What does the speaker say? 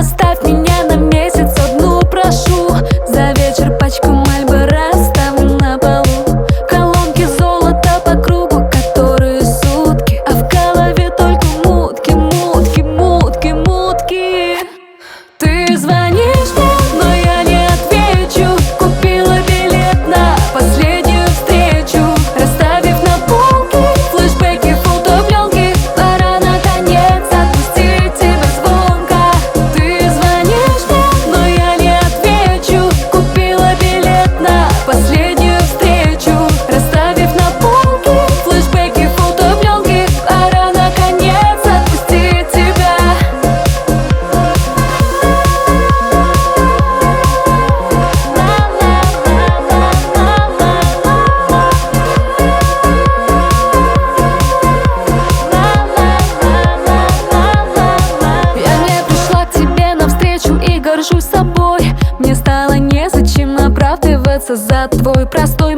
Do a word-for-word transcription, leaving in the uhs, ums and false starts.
Оставь меня на месяц одну, прошу. За вечер пачку Мальборо ставлю на полу. Колонки золота по кругу, которые сутки, а в голове только мутки, мутки, мутки, мутки. Ты звонишь мне, но я не отвечу. Купила билет на последнюю встречу, расставив на полке флешбеки, фотопленки. Пора наконец отпустить тебя звонко. Ты звонишь мне, но я не отвечу. Купила билет на последнюю встречу, расставив на полке флешбеки, фотопленки. Пора наконец отпустить тебя. Я не пришла к тебе навстречу и горжусь собой. Мне стало незачем оправдываться за твой простой